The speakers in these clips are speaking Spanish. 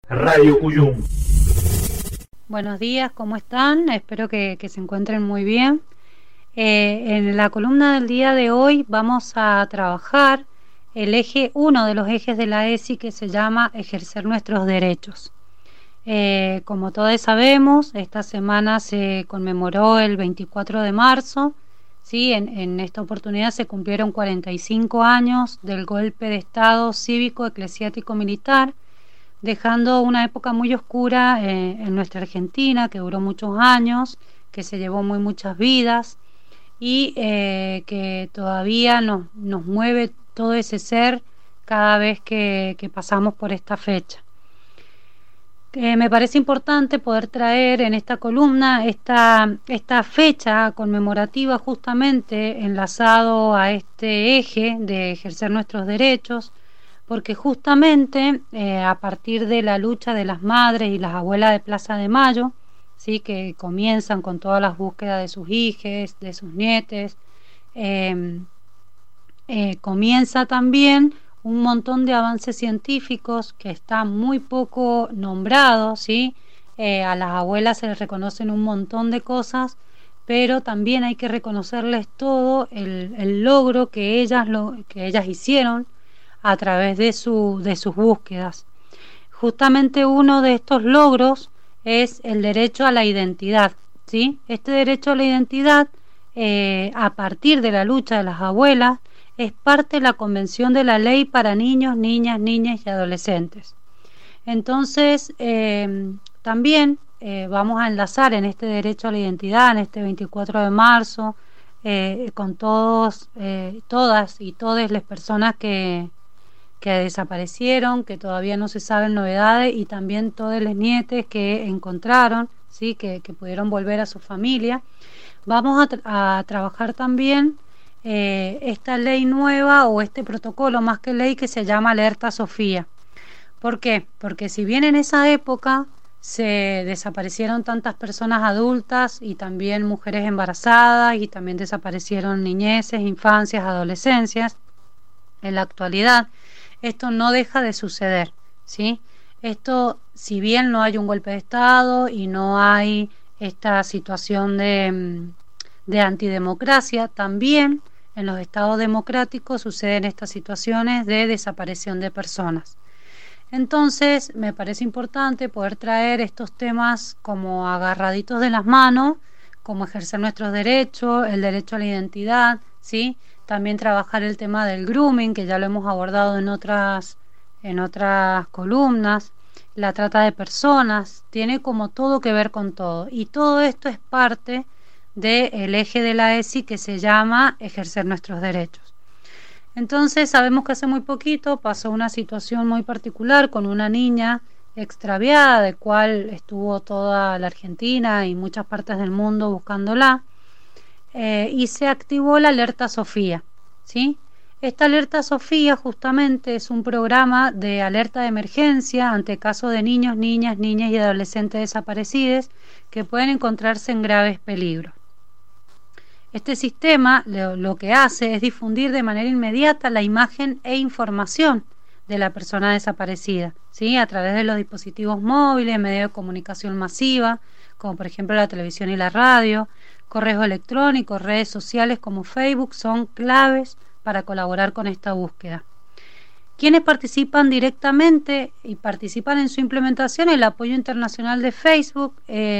Radio Cuyum. Buenos días, ¿cómo están? Espero que se encuentren muy bien. En la columna del día de hoy vamos a trabajar uno de los ejes de la ESI, que se llama ejercer nuestros derechos. Como todos sabemos, esta semana se conmemoró el 24 de marzo. ¿Sí? En esta oportunidad se cumplieron 45 años del golpe de Estado cívico, eclesiástico, militar, dejando una época muy oscura en nuestra Argentina, que duró muchos años, que se llevó muchas vidas y que todavía nos mueve todo ese ser cada vez que pasamos por esta fecha. Me parece importante poder traer en esta columna esta fecha conmemorativa, justamente enlazado a este eje de ejercer nuestros derechos, porque justamente a partir de la lucha de las madres y las abuelas de Plaza de Mayo, ¿sí? Que comienzan con todas las búsquedas de sus hijes, de sus nietes, comienza también un montón de avances científicos que están muy poco nombrados, ¿sí? A las abuelas se les reconocen un montón de cosas, pero también hay que reconocerles todo el logro que ellas hicieron a través de sus búsquedas. Justamente uno de estos logros es el derecho a la identidad, ¿sí? Este derecho a la identidad, a partir de la lucha de las abuelas, es parte de la Convención de la Ley para Niños, Niñas y Adolescentes. Entonces, también vamos a enlazar en este derecho a la identidad, en este 24 de marzo, con todas y todas las personas que desaparecieron, que todavía no se saben novedades, y también todos los nietes que encontraron, ¿sí? que pudieron volver a su familia. Vamos a trabajar también esta ley nueva, o este protocolo más que ley, que se llama Alerta Sofía. ¿Por qué? Porque si bien en esa época se desaparecieron tantas personas adultas y también mujeres embarazadas, y también desaparecieron niñeces, infancias, adolescencias, en la actualidad esto no deja de suceder, ¿sí? Esto, si bien no hay un golpe de Estado y no hay esta situación de antidemocracia, también en los estados democráticos suceden estas situaciones de desaparición de personas. Entonces, me parece importante poder traer estos temas como agarraditos de las manos, como ejercer nuestros derechos, el derecho a la identidad, ¿sí? También trabajar el tema del grooming, que ya lo hemos abordado en otras columnas. La trata de personas, tiene como todo que ver con todo. Y todo esto es parte del eje de la ESI, que se llama ejercer nuestros derechos. Entonces, sabemos que hace muy poquito pasó una situación muy particular con una niña extraviada, de cual estuvo toda la Argentina y muchas partes del mundo buscándola. Y se activó la Alerta Sofía, ¿sí? Esta Alerta Sofía justamente es un programa de alerta de emergencia ante casos de niños, niñas y adolescentes desaparecidos que pueden encontrarse en graves peligros. Este sistema lo que hace es difundir de manera inmediata la imagen e información de la persona desaparecida, ¿sí? A través de los dispositivos móviles, medios de comunicación masiva, como por ejemplo la televisión y la radio, correos electrónicos, redes sociales como Facebook, son claves para colaborar con esta búsqueda. Quienes participan directamente y participan en su implementación: el apoyo internacional de Facebook,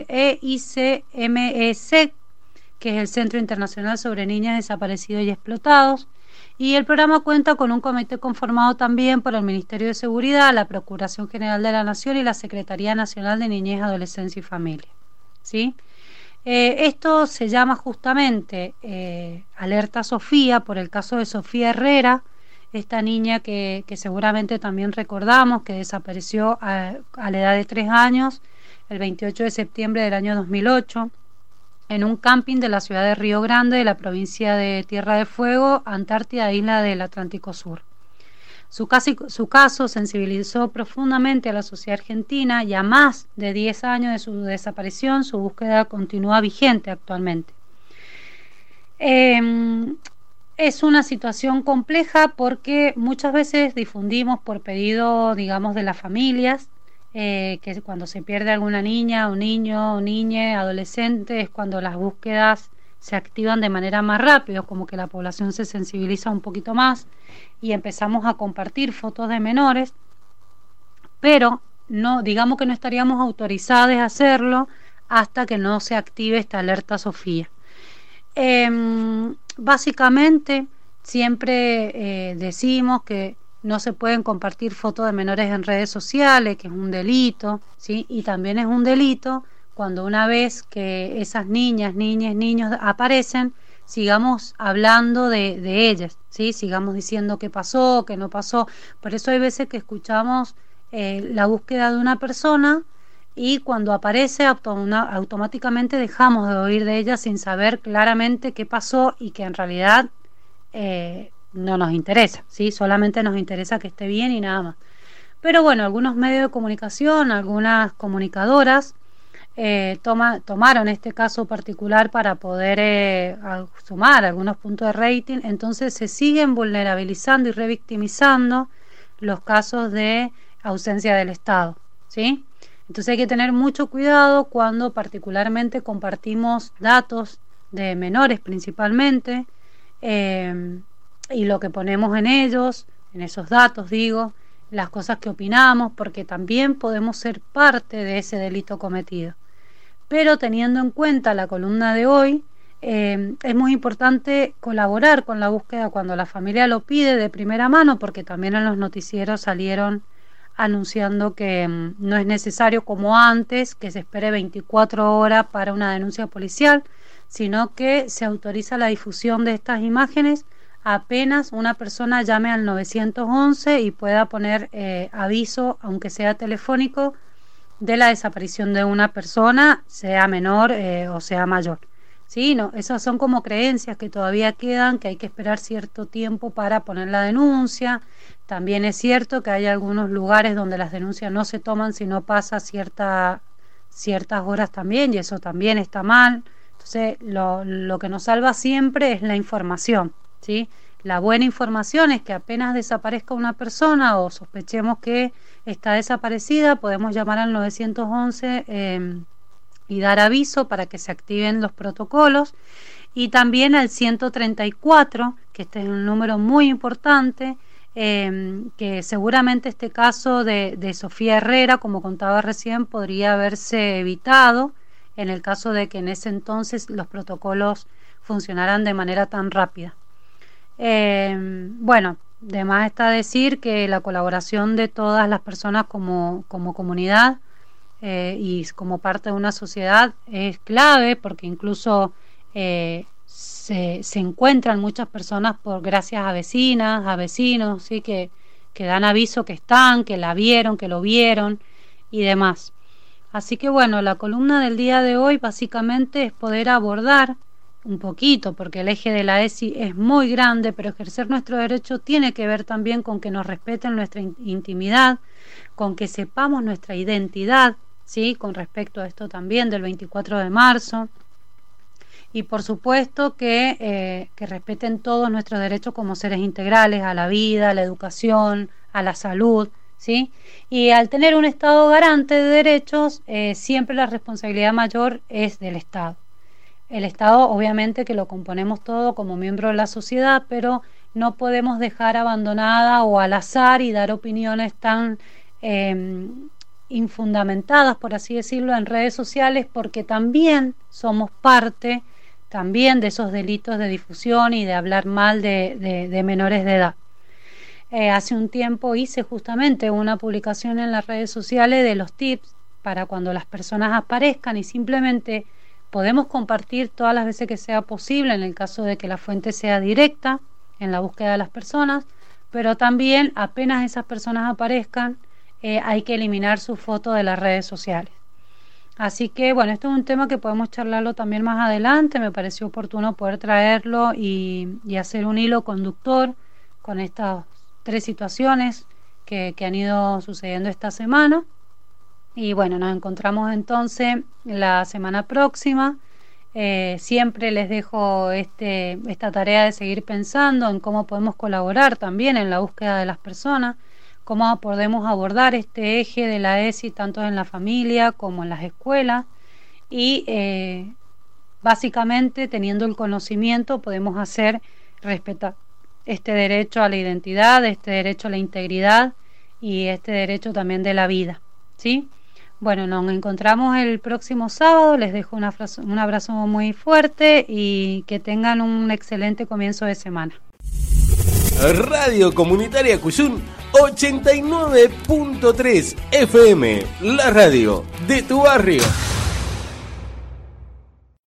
EICMEC, que es el Centro Internacional sobre Niñas Desaparecidos y Explotados, y el programa cuenta con un comité conformado también por el Ministerio de Seguridad, la Procuración General de la Nación y la Secretaría Nacional de Niñez, Adolescencia y Familia, ¿sí? Esto se llama justamente Alerta Sofía por el caso de Sofía Herrera, esta niña que seguramente también recordamos, que desapareció a la edad de 3 años, el 28 de septiembre del año 2008, en un camping de la ciudad de Río Grande, de la provincia de Tierra de Fuego, Antártida, isla del Atlántico Sur. Su caso sensibilizó profundamente a la sociedad argentina, y a más de 10 años de su desaparición, su búsqueda continúa vigente actualmente. Es una situación compleja porque muchas veces difundimos por pedido, digamos, de las familias, que cuando se pierde alguna niña, un niño, o niña, adolescente, es cuando las búsquedas se activan de manera más rápida, como que la población se sensibiliza un poquito más y empezamos a compartir fotos de menores, pero no, digamos que no estaríamos autorizados a hacerlo hasta que no se active esta alerta Sofía. Básicamente, siempre decimos que no se pueden compartir fotos de menores en redes sociales, que es un delito, ¿sí? Y también es un delito cuando una vez que esas niñas, niños aparecen, sigamos hablando de ellas, ¿sí? Sigamos diciendo qué pasó, qué no pasó. Por eso hay veces que escuchamos la búsqueda de una persona y cuando aparece automáticamente dejamos de oír de ella sin saber claramente qué pasó y que en realidad no nos interesa, ¿sí? Solamente nos interesa que esté bien y nada más. Pero bueno, algunos medios de comunicación, algunas comunicadoras tomaron este caso particular para poder sumar algunos puntos de rating, entonces se siguen vulnerabilizando y revictimizando los casos de ausencia del Estado, ¿sí? Entonces hay que tener mucho cuidado cuando particularmente compartimos datos de menores principalmente y lo que ponemos en ellos, en esos datos digo, las cosas que opinamos, porque también podemos ser parte de ese delito cometido. Pero teniendo en cuenta la columna de hoy, es muy importante colaborar con la búsqueda cuando la familia lo pide de primera mano, porque también en los noticieros salieron anunciando que no es necesario como antes que se espere 24 horas para una denuncia policial, sino que se autoriza la difusión de estas imágenes apenas una persona llame al 911 y pueda poner aviso, aunque sea telefónico, de la desaparición de una persona, sea menor o sea mayor. Sí, no, esas son como creencias que todavía quedan, que hay que esperar cierto tiempo para poner la denuncia. También es cierto que hay algunos lugares donde las denuncias no se toman si no pasa ciertas horas también, y eso también está mal. Entonces, lo que nos salva siempre es la información, ¿sí? La buena información es que apenas desaparezca una persona o sospechemos que está desaparecida, podemos llamar al 911 y dar aviso para que se activen los protocolos, y también al 134, que este es un número muy importante, que seguramente este caso de Sofía Herrera, como contaba recién, podría haberse evitado en el caso de que en ese entonces los protocolos funcionaran de manera tan rápida. Bueno, de más está decir que la colaboración de todas las personas como comunidad y como parte de una sociedad es clave, porque incluso se encuentran muchas personas gracias a vecinas, a vecinos, ¿sí? que dan aviso que están, que la vieron, que lo vieron y demás. Así que bueno, la columna del día de hoy básicamente es poder abordar un poquito, porque el eje de la ESI es muy grande, pero ejercer nuestro derecho tiene que ver también con que nos respeten nuestra intimidad, con que sepamos nuestra identidad, ¿sí? Con respecto a esto también del 24 de marzo, y por supuesto que respeten todos nuestros derechos como seres integrales a la vida, a la educación, a la salud, ¿sí? Y al tener un Estado garante de derechos, siempre la responsabilidad mayor es del Estado. El Estado, obviamente, que lo componemos todo como miembro de la sociedad, pero no podemos dejar abandonada o al azar y dar opiniones tan infundamentadas, por así decirlo, en redes sociales, porque también somos parte también de esos delitos de difusión y de hablar mal de menores de edad. Hace un tiempo hice justamente una publicación en las redes sociales de los tips para cuando las personas aparezcan, y simplemente podemos compartir todas las veces que sea posible en el caso de que la fuente sea directa en la búsqueda de las personas, pero también apenas esas personas aparezcan hay que eliminar su foto de las redes sociales. Así que bueno, esto es un tema que podemos charlarlo también más adelante. Me pareció oportuno poder traerlo y hacer un hilo conductor con estas 3 situaciones que han ido sucediendo esta semana. Y bueno, nos encontramos entonces la semana próxima. Siempre les dejo esta tarea de seguir pensando en cómo podemos colaborar también en la búsqueda de las personas, cómo podemos abordar este eje de la ESI tanto en la familia como en las escuelas y básicamente teniendo el conocimiento podemos hacer respetar este derecho a la identidad, este derecho a la integridad y este derecho también de la vida, ¿sí? Bueno, nos encontramos el próximo sábado, les dejo un abrazo muy fuerte y que tengan un excelente comienzo de semana. Radio Comunitaria Cuyún 89.3 FM, la radio de tu barrio.